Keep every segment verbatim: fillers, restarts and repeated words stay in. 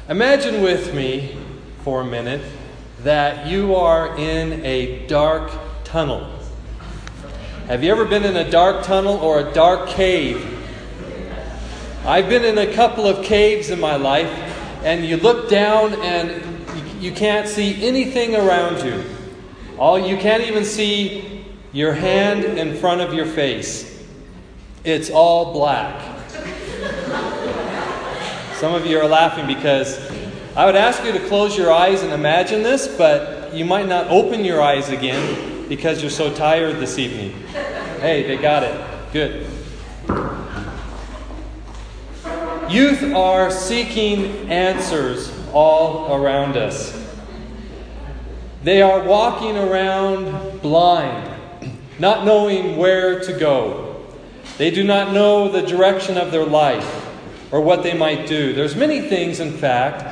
Imagine with me for a minute that you are in a dark tunnel. Have you ever been in a dark tunnel or a dark cave? I've been in a couple of caves in my life, and you look down and you can't see anything around you. All you can't even see your hand in front of your face. It's all black. Some of you are laughing because I would ask you to close your eyes and imagine this, but you might not open your eyes again because you're so tired this evening. Hey, they got it. Good. Youth are seeking answers all around us. They are walking around blind, not knowing where to go. They do not know the direction of their life or what they might do. There's many things, in fact,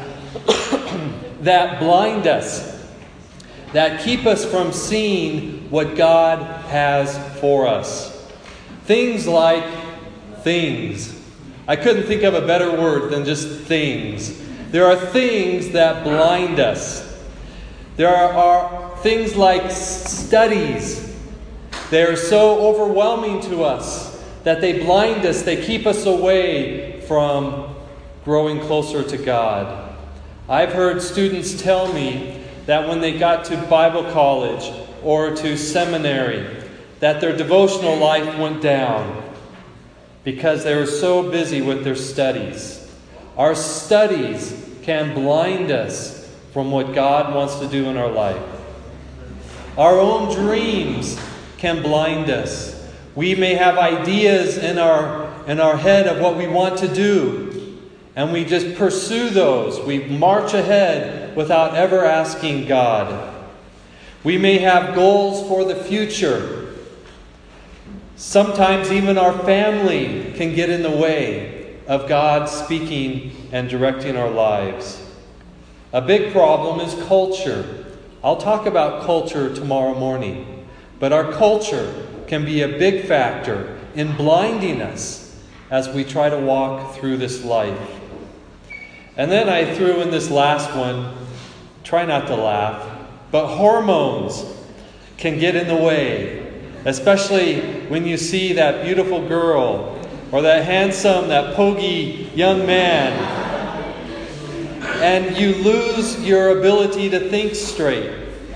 that blind us, that keep us from seeing what God has for us. Things like things. I couldn't think of a better word than just things. There are things that blind us. There are, are things like studies. They are so overwhelming to us that they blind us. They keep us away from growing closer to God. I've heard students tell me that when they got to Bible college or to seminary, that their devotional life went down because they were so busy with their studies. Our studies can blind us from what God wants to do in our life. Our own dreams can blind us. We may have ideas in our in our head of what we want to do, and we just pursue those. We march ahead without ever asking God. We may have goals for the future. Sometimes even our family can get in the way of God speaking and directing our lives. A big problem is culture. I'll talk about culture tomorrow morning. But our culture can be a big factor in blinding us as we try to walk through this life. And then I threw in this last one. Try not to laugh. But hormones can get in the way, especially when you see that beautiful girl or that handsome, that pogy young man, and you lose your ability to think straight.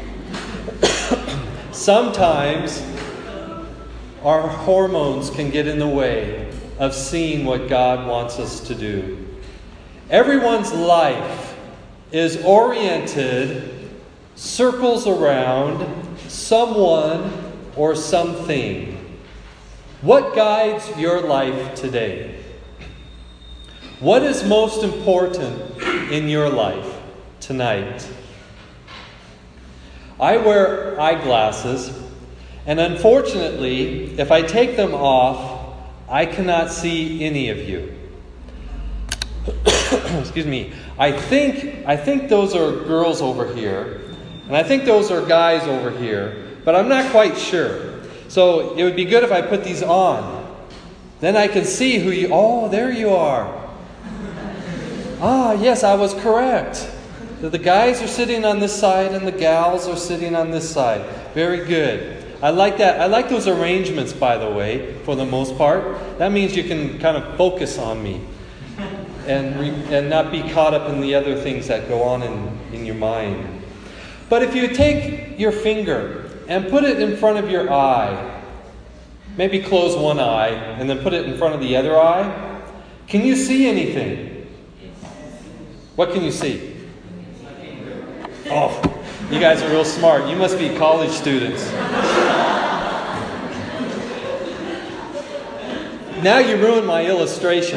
Sometimes our hormones can get in the way of seeing what God wants us to do. Everyone's life is oriented, circles around someone or something. What guides your life today? What is most important in your life tonight? I wear eyeglasses, and unfortunately, if I take them off, I cannot see any of you. Excuse me. I think I think those are girls over here, and I think those are guys over here, but I'm not quite sure. So it would be good if I put these on. Then I can see who you... Oh, there you are. Ah, yes, I was correct. The guys are sitting on this side and the gals are sitting on this side. Very good. I like that. I like those arrangements, by the way, for the most part. That means you can kind of focus on me and re- and not be caught up in the other things that go on in, in your mind. But if you take your finger and put it in front of your eye, maybe close one eye and then put it in front of the other eye, can you see anything? What can you see? Oh, you guys are real smart. You must be college students. Now you ruined my illustration.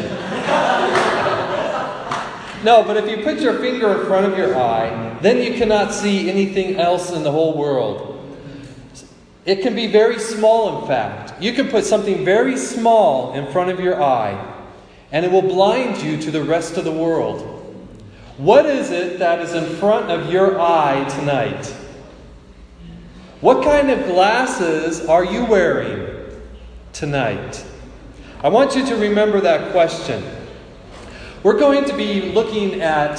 No, but if you put your finger in front of your eye, then you cannot see anything else in the whole world. It can be very small, in fact. You can put something very small in front of your eye, and it will blind you to the rest of the world. What is it that is in front of your eye tonight? What kind of glasses are you wearing tonight? I want you to remember that question. We're going to be looking at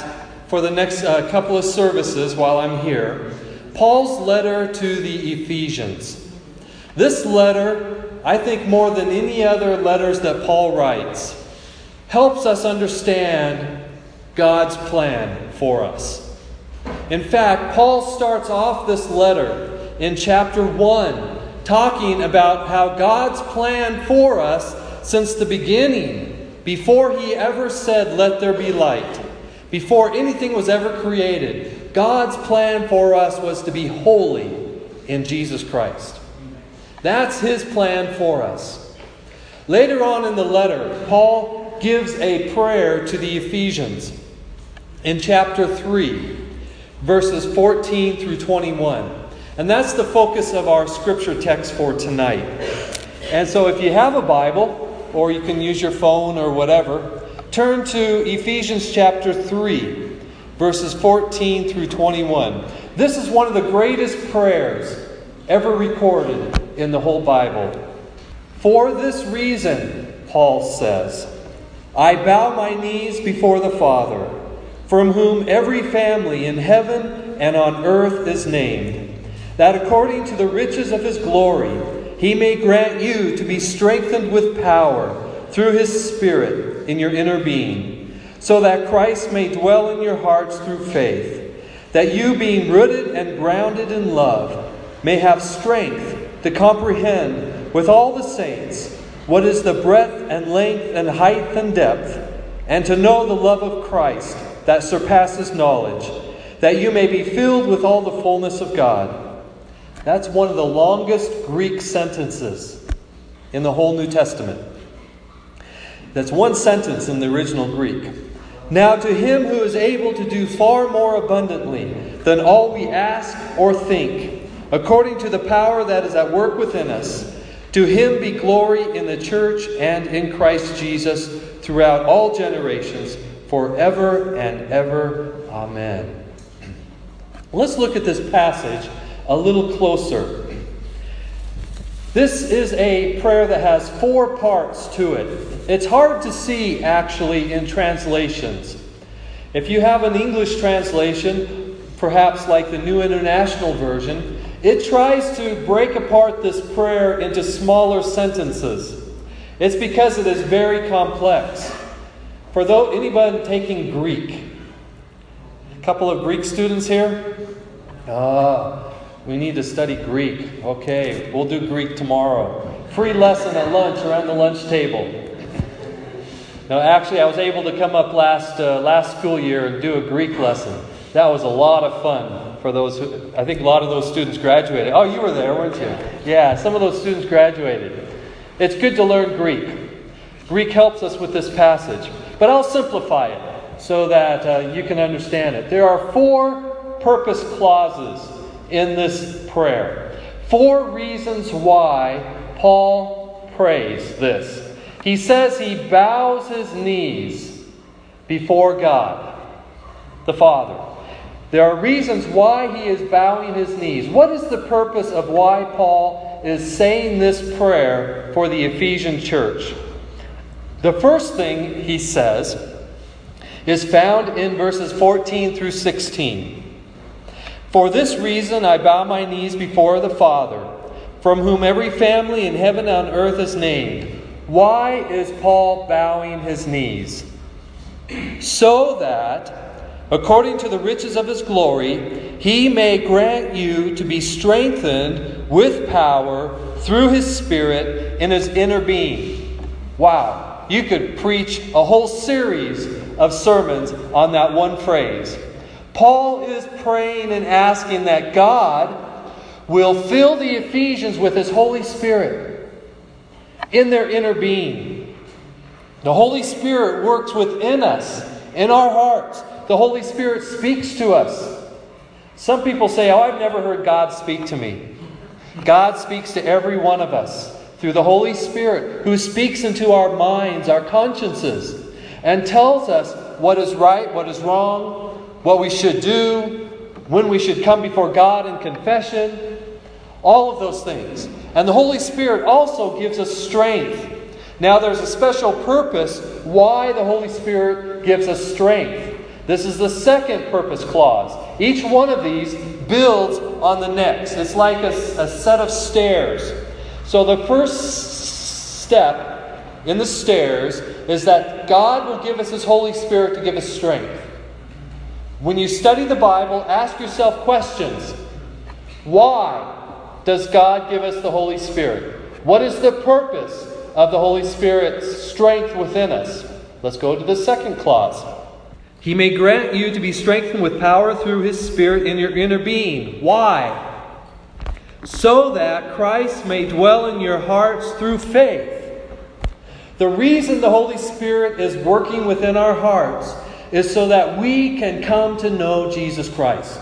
for the next uh, couple of services while I'm here, Paul's letter to the Ephesians. This letter, I think more than any other letters that Paul writes, helps us understand God's plan for us. In fact, Paul starts off this letter in chapter one talking about how God's plan for us since the beginning, before he ever said, "Let there be light," before anything was ever created, God's plan for us was to be holy in Jesus Christ. That's his plan for us. Later on in the letter, Paul gives a prayer to the Ephesians in chapter three, verses fourteen through twenty-one. And that's the focus of our scripture text for tonight. And so if you have a Bible, or you can use your phone or whatever, turn to Ephesians chapter three, verses fourteen through twenty-one. This is one of the greatest prayers ever recorded in the whole Bible. For this reason, Paul says, I bow my knees before the Father, from whom every family in heaven and on earth is named, that according to the riches of his glory, he may grant you to be strengthened with power through his Spirit in your inner being, so that Christ may dwell in your hearts through faith, that you, being rooted and grounded in love, may have strength to comprehend with all the saints what is the breadth and length and height and depth, and to know the love of Christ that surpasses knowledge, that you may be filled with all the fullness of God. That's one of the longest Greek sentences in the whole New Testament. That's one sentence in the original Greek. Now to him who is able to do far more abundantly than all we ask or think, according to the power that is at work within us, to him be glory in the church and in Christ Jesus throughout all generations, forever and ever. Amen. Let's look at this passage a little closer. This is a prayer that has four parts to it. It's hard to see, actually, in translations. If you have an English translation, perhaps like the New International Version, it tries to break apart this prayer into smaller sentences. It's because it is very complex. For though anybody taking Greek, a couple of Greek students here? Ah, we need to study Greek. Okay, we'll do Greek tomorrow. Free lesson at lunch around the lunch table. Now, actually, I was able to come up last uh, last school year and do a Greek lesson. That was a lot of fun for those who, I think a lot of those students graduated. Oh, you were there, weren't you? Yeah, some of those students graduated. It's good to learn Greek. Greek helps us with this passage. But I'll simplify it so that uh, you can understand it. There are four purpose clauses in this prayer. Four reasons why Paul prays this. He says he bows his knees before God, the Father. There are reasons why he is bowing his knees. What is the purpose of why Paul is saying this prayer for the Ephesian church? The first thing he says is found in verses fourteen through sixteen. For this reason I bow my knees before the Father, from whom every family in heaven and on earth is named. Why is Paul bowing his knees? So that, according to the riches of his glory, he may grant you to be strengthened with power through his Spirit in his inner being. Wow, you could preach a whole series of sermons on that one phrase. Paul is praying and asking that God will fill the Ephesians with his Holy Spirit in their inner being. The Holy Spirit works within us, in our hearts. The Holy Spirit speaks to us. Some people say, oh, I've never heard God speak to me. God speaks to every one of us through the Holy Spirit, who speaks into our minds, our consciences, and tells us what is right, what is wrong, what we should do, when we should come before God in confession, all of those things. And the Holy Spirit also gives us strength. Now there's a special purpose why the Holy Spirit gives us strength. This is the second purpose clause. Each one of these builds on the next. It's like a, a set of stairs. So the first step in the stairs is that God will give us His Holy Spirit to give us strength. When you study the Bible, ask yourself questions. Why does God give us the Holy Spirit? What is the purpose of the Holy Spirit's strength within us? Let's go to the second clause. He may grant you to be strengthened with power through His Spirit in your inner being. Why? So that Christ may dwell in your hearts through faith. The reason the Holy Spirit is working within our hearts is so that we can come to know Jesus Christ.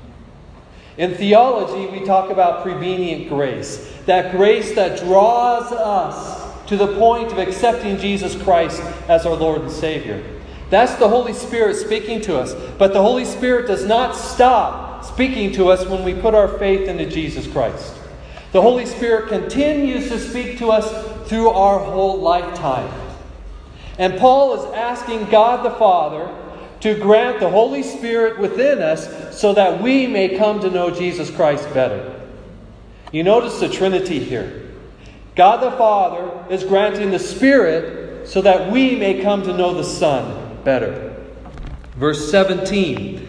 In theology, we talk about prevenient grace. That grace that draws us to the point of accepting Jesus Christ as our Lord and Savior. That's the Holy Spirit speaking to us. But the Holy Spirit does not stop speaking to us when we put our faith into Jesus Christ. The Holy Spirit continues to speak to us through our whole lifetime. And Paul is asking God the Father to grant the Holy Spirit within us so that we may come to know Jesus Christ better. You notice the Trinity here. God the Father is granting the Spirit so that we may come to know the Son better. Verse seventeen.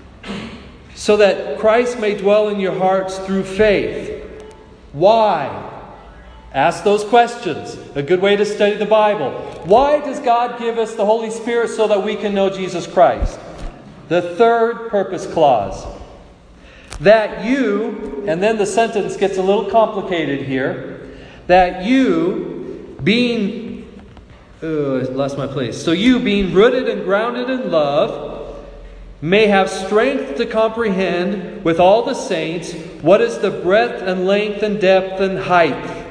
So that Christ may dwell in your hearts through faith. Why? Ask those questions. A good way to study the Bible. Why does God give us the Holy Spirit so that we can know Jesus Christ? The third purpose clause. That you, and then the sentence gets a little complicated here. That you, being Oh, I lost my place. So you, being rooted and grounded in love, may have strength to comprehend with all the saints what is the breadth and length and depth and height.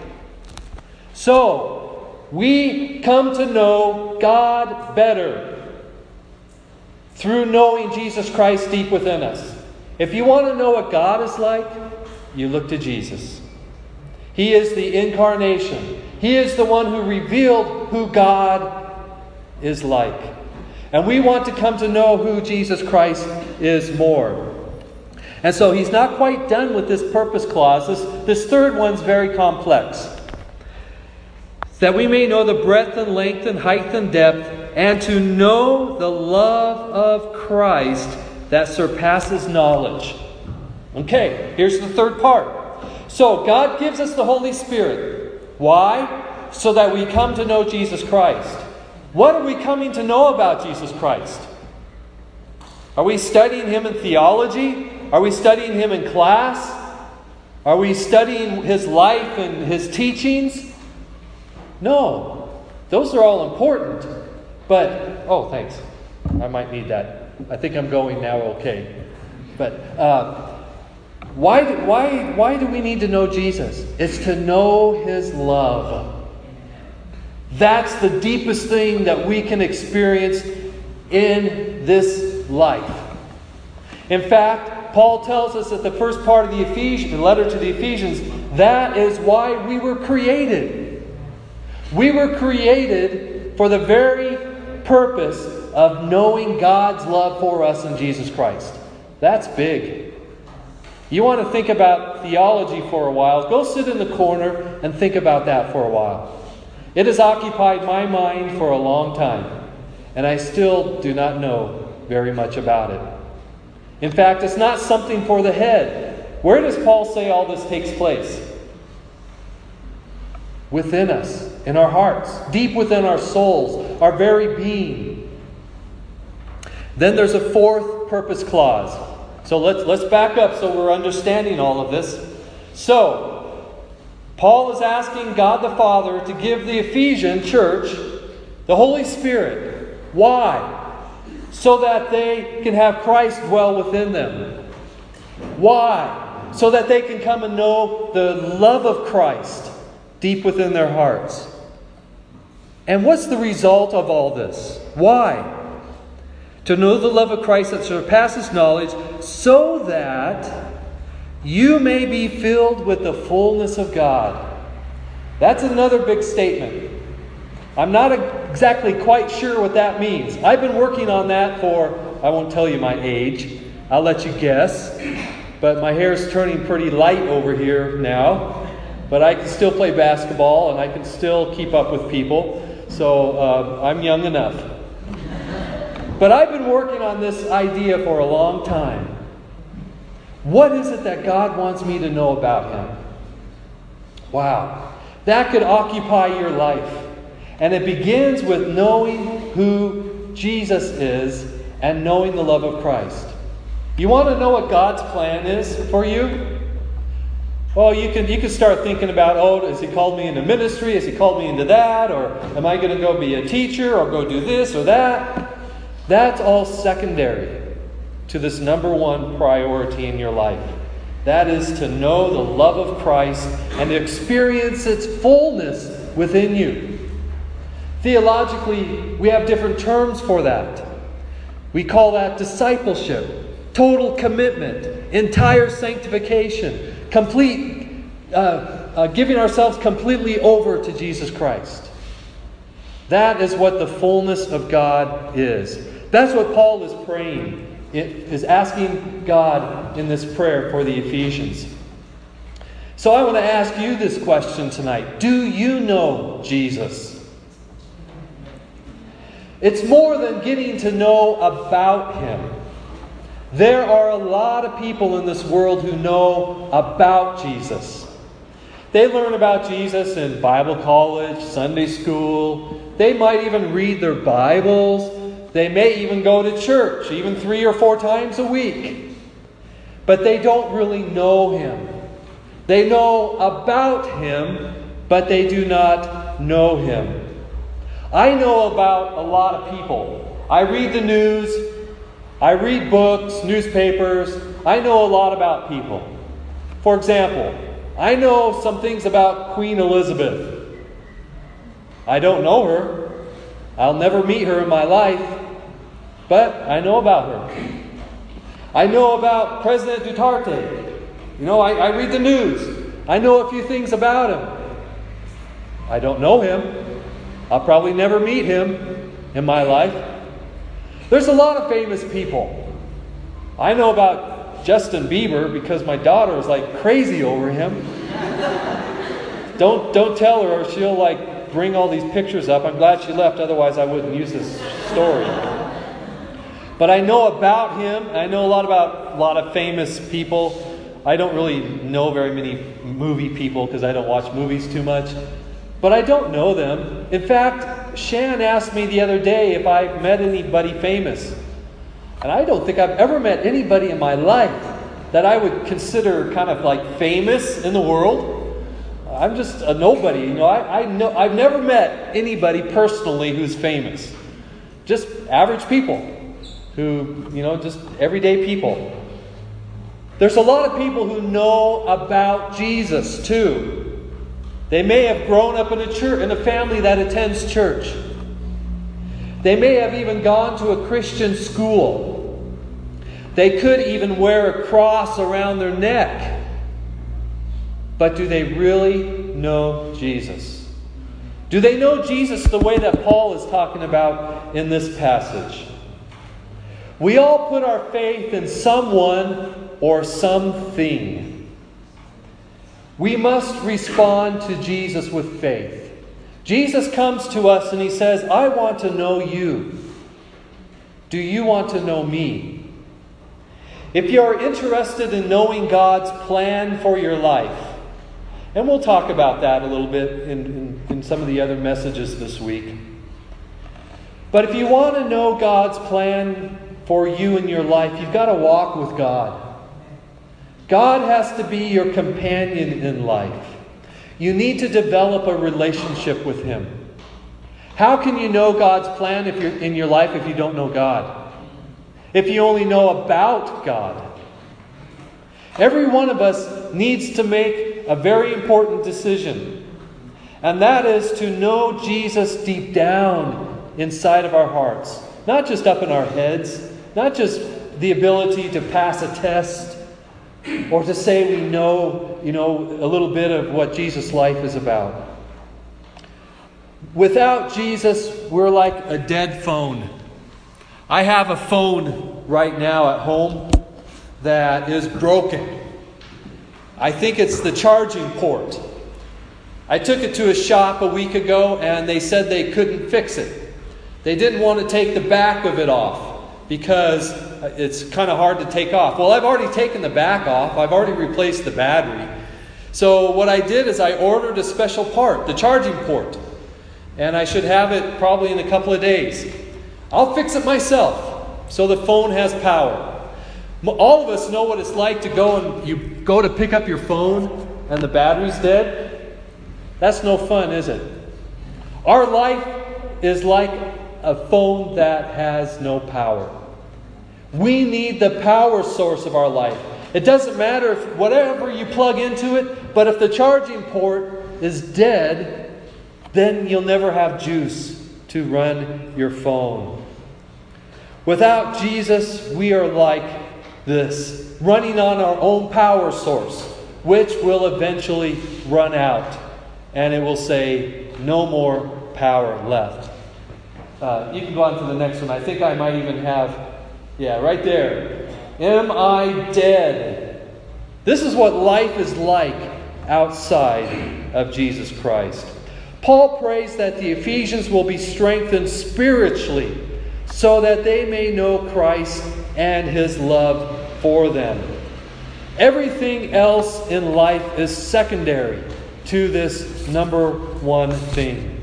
So, we come to know God better through knowing Jesus Christ deep within us. If you want to know what God is like, you look to Jesus. He is the incarnation. He is the one who revealed who God is like. And we want to come to know who Jesus Christ is more. And so He's not quite done with this purpose clause. This, this third one's very complex. That we may know the breadth and length and height and depth, and to know the love of Christ that surpasses knowledge. Okay, here's the third part. So God gives us the Holy Spirit. Why? So that we come to know Jesus Christ. What are we coming to know about Jesus Christ? Are we studying Him in theology? Are we studying Him in class? Are we studying His life and His teachings? No. Those are all important. But, oh, thanks. I might need that. I think I'm going now okay. But, uh, Why do, why, why do we need to know Jesus? It's to know His love. That's the deepest thing that we can experience in this life. In fact, Paul tells us at the first part of the Ephesians, the letter to the Ephesians, that is why we were created. We were created for the very purpose of knowing God's love for us in Jesus Christ. That's big. You want to think about theology for a while, go sit in the corner and think about that for a while. It has occupied my mind for a long time, and I still do not know very much about it. In fact, it's not something for the head. Where does Paul say all this takes place? Within us, in our hearts, deep within our souls, our very being. Then there's a fourth purpose clause. So let's, let's back up so we're understanding all of this. So, Paul is asking God the Father to give the Ephesian church the Holy Spirit. Why? So that they can have Christ dwell within them. Why? So that they can come and know the love of Christ deep within their hearts. And what's the result of all this? Why? To know the love of Christ that surpasses knowledge, so that you may be filled with the fullness of God. That's another big statement. I'm not exactly quite sure what that means. I've been working on that for I won't tell you my age. I'll let you guess. But my hair's turning pretty light over here now. But I can still play basketball and I can still keep up with people. So uh, I'm young enough. But I've been working on this idea for a long time. What is it that God wants me to know about Him? Wow. That could occupy your life. And it begins with knowing who Jesus is and knowing the love of Christ. You want to know what God's plan is for you? Well, you can you can start thinking about, oh, has He called me into ministry? Has He called me into that? Or am I going to go be a teacher or go do this or that? That's all secondary to this number one priority in your life. That is to know the love of Christ and to experience its fullness within you. Theologically, we have different terms for that. We call that discipleship, total commitment, entire sanctification, complete, uh, uh, giving ourselves completely over to Jesus Christ. That is what the fullness of God is. That's what Paul is praying. It is asking God in this prayer for the Ephesians. So I want to ask you this question tonight. Do you know Jesus? It's more than getting to know about Him. There are a lot of people in this world who know about Jesus. They learn about Jesus in Bible college, Sunday school. They might even read their Bibles. They may even go to church, even three or four times a week. But they don't really know Him. They know about Him, but they do not know Him. I know about a lot of people. I read the news. I read books, newspapers. I know a lot about people. For example, I know some things about Queen Elizabeth. I don't know her. I'll never meet her in my life. But I know about her. I know about President Duterte. You know, I, I read the news. I know a few things about him. I don't know him. I'll probably never meet him in my life. There's a lot of famous people. I know about Justin Bieber because my daughter is like crazy over him. Don't don't tell her or she'll like bring all these pictures up. I'm glad she left, otherwise I wouldn't use this story. But I know about him. I know a lot about a lot of famous people. I don't really know very many movie people because I don't watch movies too much. But I don't know them. In fact, Shan asked me the other day if I've met anybody famous. And I don't think I've ever met anybody in my life that I would consider kind of like famous in the world. I'm just a nobody. You know, I, I know I've never met anybody personally who's famous. Just average people who, you know, just everyday people. There's a lot of people who know about Jesus too. They may have grown up in a church, in a family that attends church. They may have even gone to a Christian school. They could even wear a cross around their neck. But do they really know Jesus? Do they know Jesus the way that Paul is talking about in this passage? We all put our faith in someone or something. We must respond to Jesus with faith. Jesus comes to us and He says, I want to know you. Do you want to know me? If you are interested in knowing God's plan for your life, and we'll talk about that a little bit in, in, in some of the other messages this week. But if you want to know God's plan for you in your life, you've got to walk with God. God has to be your companion in life. You need to develop a relationship with Him. How can you know God's plan if you're in your life if you don't know God? If you only know about God? Every one of us needs to make a very important decision. And that is to know Jesus deep down inside of our hearts. Not just up in our heads. Not just the ability to pass a test. Or to say we know, you know, a little bit of what Jesus' life is about. Without Jesus, we're like a dead phone. I have a phone right now at home that is broken. I think it's the charging port. I took it to a shop a week ago and they said they couldn't fix it. They didn't want to take the back of it off because it's kind of hard to take off. Well, I've already taken the back off. I've already replaced the battery. So what I did is I ordered a special part, the charging port. And I should have it probably in a couple of days. I'll fix it myself so the phone has power. All of us know what it's like to go and you go to pick up your phone and the battery's dead. That's no fun, is it? Our life is like a phone that has no power. We need the power source of our life. It doesn't matter if whatever you plug into it, but if the charging port is dead, then you'll never have juice to run your phone. Without Jesus, we are like this, running on our own power source, which will eventually run out. And it will say, no more power left. Uh, you can go on to the next one. I think I might even have, yeah, right there. Am I dead? This is what life is like outside of Jesus Christ. Paul prays that the Ephesians will be strengthened spiritually so that they may know Christ and His love for them. Everything else in life is secondary to this number one thing.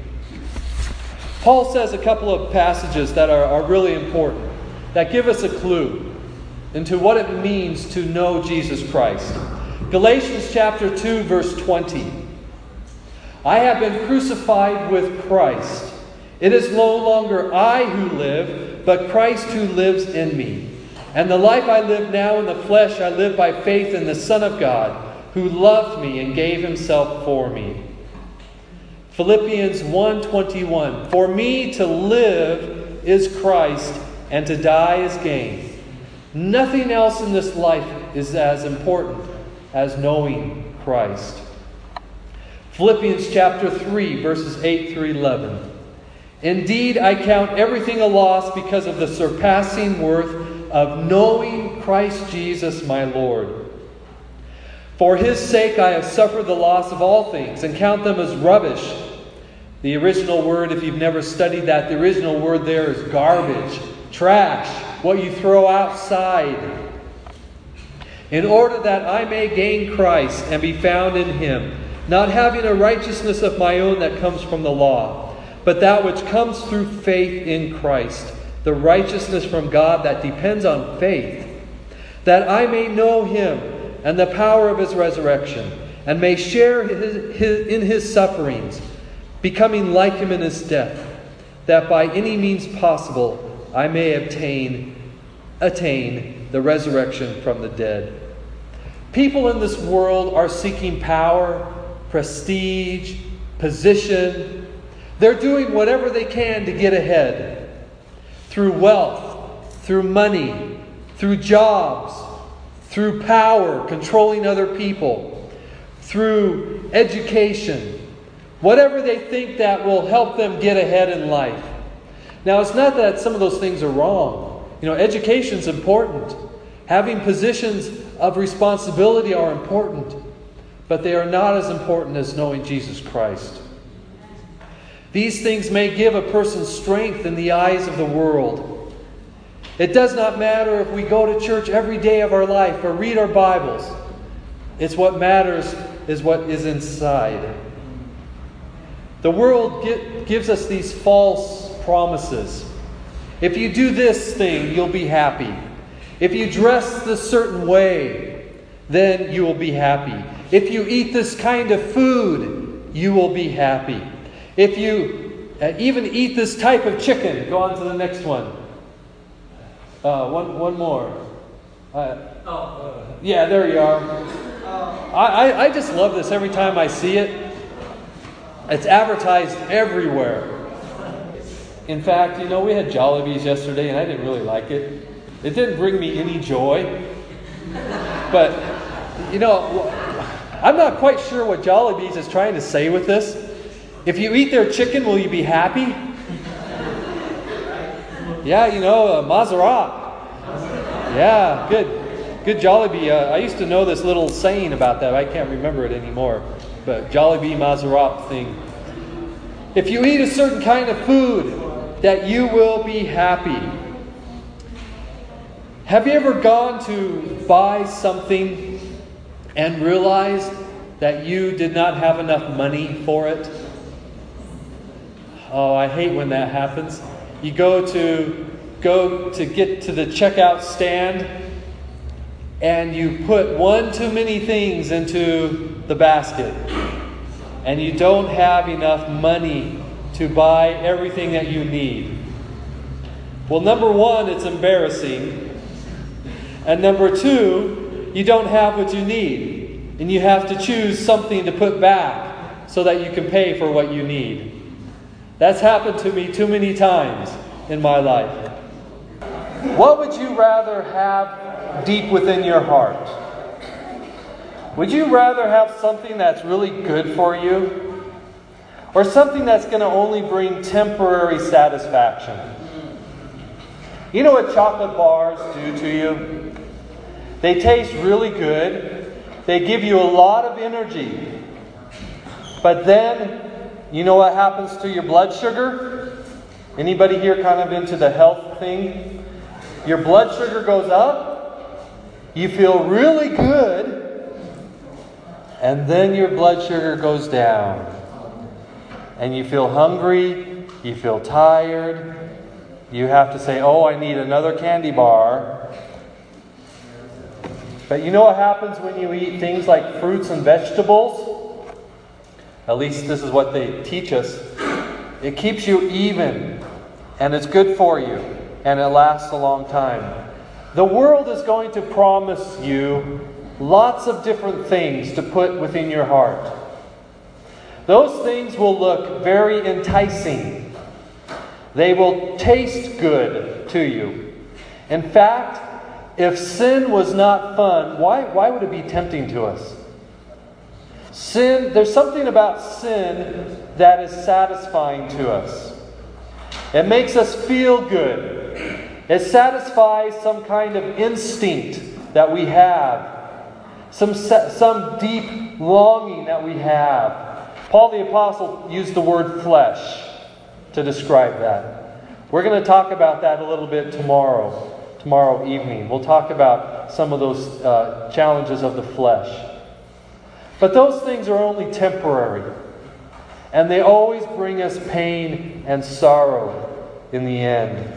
Paul says a couple of passages that are, are really important, that give us a clue into what it means to know Jesus Christ. Galatians chapter two, verse twenty. I have been crucified with Christ. It is no longer I who live, but Christ who lives in me. And the life I live now in the flesh, I live by faith in the Son of God, who loved me and gave Himself for me. Philippians one twenty-one. For me to live is Christ, and to die is gain. Nothing else in this life is as important as knowing Christ. Philippians chapter three, verses eight through eleven. Indeed, I count everything a loss because of the surpassing worth of knowing Christ Jesus my Lord. For His sake I have suffered the loss of all things and count them as rubbish. The original word, if you've never studied that, the original word there is garbage, trash, what you throw outside. In order that I may gain Christ and be found in Him, not having a righteousness of my own that comes from the law, but that which comes through faith in Christ, the righteousness from God that depends on faith, that I may know Him and the power of His resurrection, and may share his, his, in His sufferings, becoming like Him in His death, that by any means possible I may obtain, attain the resurrection from the dead. People in this world are seeking power, prestige, position. They're doing whatever they can to get ahead. Through wealth, through money, through jobs, through power, controlling other people, through education. Whatever they think that will help them get ahead in life. Now, it's not that some of those things are wrong. You know, education's important. Having positions of responsibility are important. But they are not as important as knowing Jesus Christ. These things may give a person strength in the eyes of the world. It does not matter if we go to church every day of our life or read our Bibles. It's what matters is what is inside. The world get, gives us these false promises. If you do this thing, you'll be happy. If you dress this certain way, then you will be happy. If you eat this kind of food, you will be happy. If you uh, even eat this type of chicken, go on to the next one. Uh, one, one more. Uh, oh. uh, yeah, there you are. Oh. I, I, I just love this every time I see it. It's advertised everywhere. In fact, you know, we had Jollibees yesterday and I didn't really like it. It didn't bring me any joy. But, you know, I'm not quite sure what Jollibees is trying to say with this. If you eat their chicken, will you be happy? Yeah, you know, uh, Maserati. Yeah, good. Good Jollibee. Uh, I used to know this little saying about that. I can't remember it anymore. But Jollibee Mazarop thing. If you eat a certain kind of food, that you will be happy. Have you ever gone to buy something and realized that you did not have enough money for it? Oh, I hate when that happens. You go to go to get to the checkout stand and you put one too many things into the basket. And you don't have enough money to buy everything that you need. Well, number one, it's embarrassing. And number two, you don't have what you need. And you have to choose something to put back so that you can pay for what you need. That's happened to me too many times in my life. What would you rather have deep within your heart? Would you rather have something that's really good for you? Or something that's going to only bring temporary satisfaction? You know what chocolate bars do to you? They taste really good. They give you a lot of energy. But then, you know what happens to your blood sugar? Anybody here kind of into the health thing? Your blood sugar goes up. You feel really good. And then your blood sugar goes down. And you feel hungry. You feel tired. You have to say, oh, I need another candy bar. But you know what happens when you eat things like fruits and vegetables? At least this is what they teach us. It keeps you even. And it's good for you. And it lasts a long time. The world is going to promise you lots of different things to put within your heart. Those things will look very enticing. They will taste good to you. In fact, if sin was not fun, why, why would it be tempting to us? Sin, there's something about sin that is satisfying to us. It makes us feel good. It satisfies some kind of instinct that we have. Some, some deep longing that we have. Paul the Apostle used the word flesh to describe that. We're going to talk about that a little bit tomorrow, tomorrow evening. We'll talk about some of those uh, challenges of the flesh. But those things are only temporary. And they always bring us pain and sorrow in the end.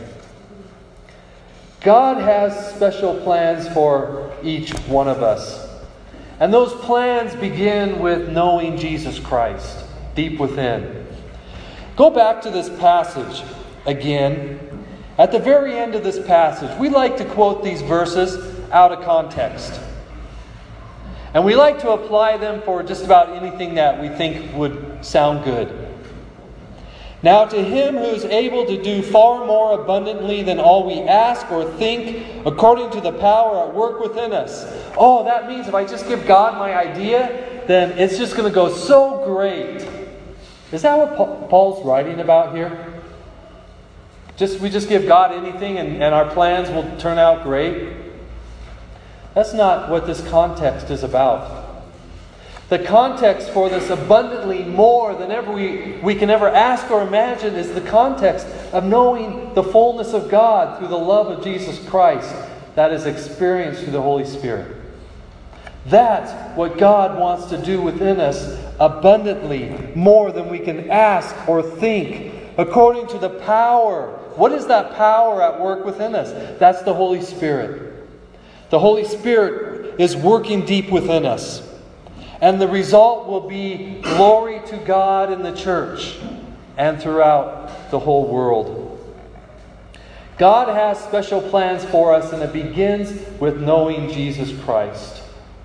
God has special plans for each one of us. And those plans begin with knowing Jesus Christ deep within. Go back to this passage again. At the very end of this passage, we like to quote these verses out of context. And we like to apply them for just about anything that we think would sound good. Now to Him who is able to do far more abundantly than all we ask or think, according to the power at work within us. Oh, that means if I just give God my idea, then it's just going to go so great. Is that what Paul's writing about here? Just we just give God anything and, and our plans will turn out great? That's not what this context is about. The context for this abundantly more than ever we, we can ever ask or imagine is the context of knowing the fullness of God through the love of Jesus Christ that is experienced through the Holy Spirit. That's what God wants to do within us abundantly, more than we can ask or think, according to the power. What is that power at work within us? That's the Holy Spirit. The Holy Spirit is working deep within us. And the result will be glory to God in the church and throughout the whole world. God has special plans for us, and it begins with knowing Jesus Christ.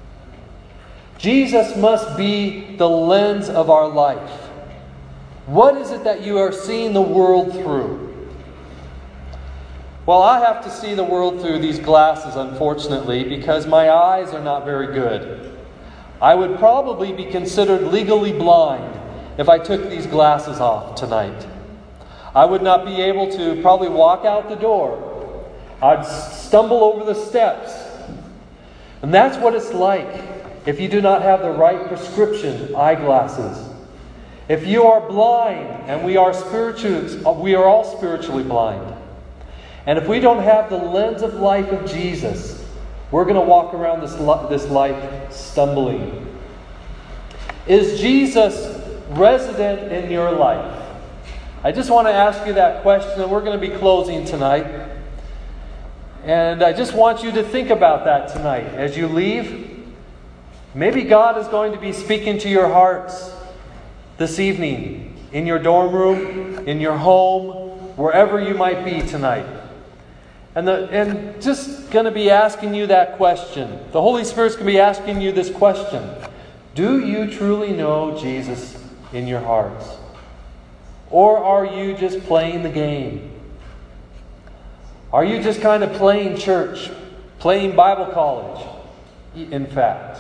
Jesus must be the lens of our life. What is it that you are seeing the world through? Well, I have to see the world through these glasses, unfortunately, because my eyes are not very good. I would probably be considered legally blind if I took these glasses off tonight. I would not be able to probably walk out the door. I'd stumble over the steps. And that's what it's like if you do not have the right prescription eyeglasses. If you are blind, and we are spiritual, we are all spiritually blind. And if we don't have the lens of life of Jesus, we're going to walk around this, this life stumbling. Is Jesus resident in your life? I just want to ask you that question, and we're going to be closing tonight. And I just want you to think about that tonight. As you leave, maybe God is going to be speaking to your hearts this evening, in your dorm room, in your home, wherever you might be tonight. And, the, and just going to be asking you that question. The Holy Spirit's going to be asking you this question. Do you truly know Jesus in your hearts? Or are you just playing the game? Are you just kind of playing church? Playing Bible college, in fact?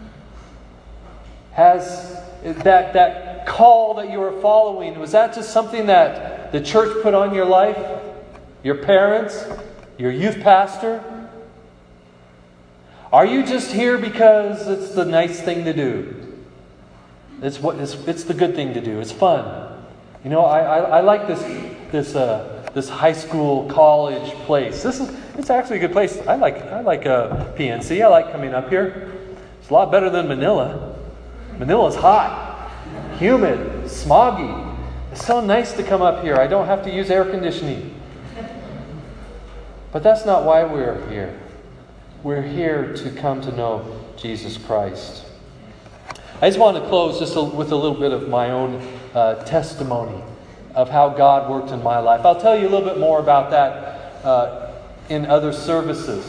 Has that, that call that you are following, was that just something that the church put on your life? Your parents? Your youth pastor? Are you just here because it's the nice thing to do? It's what it's, it's the good thing to do. It's fun. You know, I, I, I like this this uh, this high school college place. This is it's actually a good place. I like I like uh, P N C. I like coming up here. It's a lot better than Manila. Manila's hot, humid, smoggy. It's so nice to come up here. I don't have to use air conditioning. But that's not why we're here. We're here to come to know Jesus Christ. I just want to close just a, with a little bit of my own uh, testimony of how God worked in my life. I'll tell you a little bit more about that uh, in other services.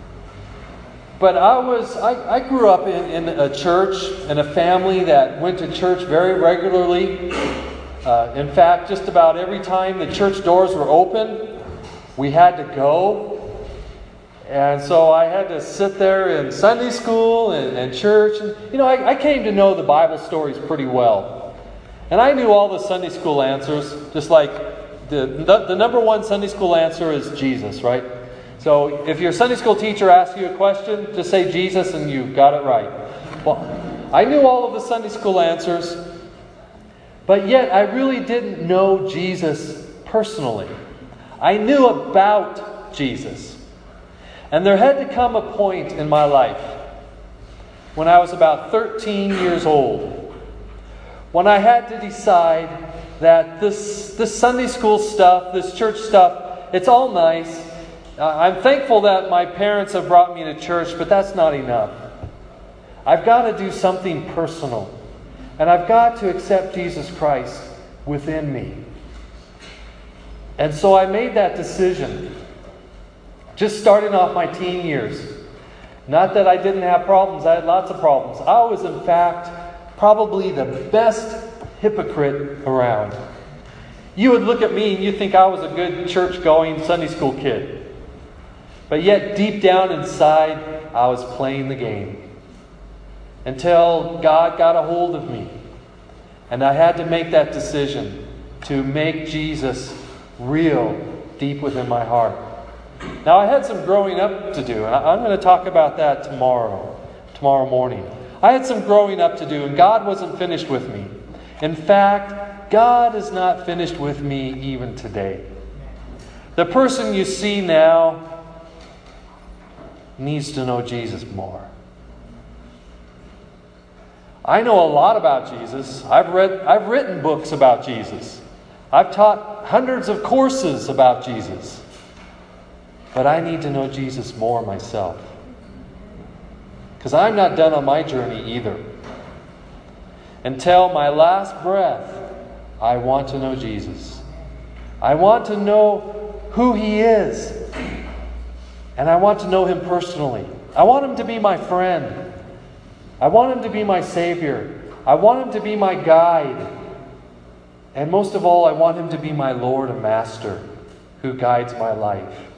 But I was I, I grew up in, in a church, in a family that went to church very regularly. Uh, in fact, just about every time the church doors were open, we had to go. And so I had to sit there in Sunday school and, and church. And, you know, I, I came to know the Bible stories pretty well. And I knew all the Sunday school answers, just like the, the, the number one Sunday school answer is Jesus, right? So if your Sunday school teacher asks you a question, just say Jesus and you got it right. Well, I knew all of the Sunday school answers, but yet I really didn't know Jesus personally. I knew about Jesus. And there had to come a point in my life when I was about thirteen years old when I had to decide that this, this Sunday school stuff, this church stuff, it's all nice. Uh, I'm thankful that my parents have brought me to church, but that's not enough. I've got to do something personal. And I've got to accept Jesus Christ within me. And so I made that decision. Just starting off my teen years. Not that I didn't have problems. I had lots of problems. I was, in fact, probably the best hypocrite around. You would look at me and you'd think I was a good church-going Sunday school kid. But yet, deep down inside, I was playing the game. Until God got a hold of me. And I had to make that decision to make Jesus real deep within my heart. Now, I had some growing up to do, and I'm going to talk about that tomorrow, tomorrow morning. I had some growing up to do, and God wasn't finished with me. In fact, God is not finished with me even today. The person you see now needs to know Jesus more. I know a lot about Jesus. I've read, I've written books about Jesus. I've taught hundreds of courses about Jesus. But I need to know Jesus more myself. Because I'm not done on my journey either. Until my last breath, I want to know Jesus. I want to know who He is. And I want to know Him personally. I want Him to be my friend. I want Him to be my Savior. I want Him to be my guide. And most of all, I want Him to be my Lord and Master who guides my life.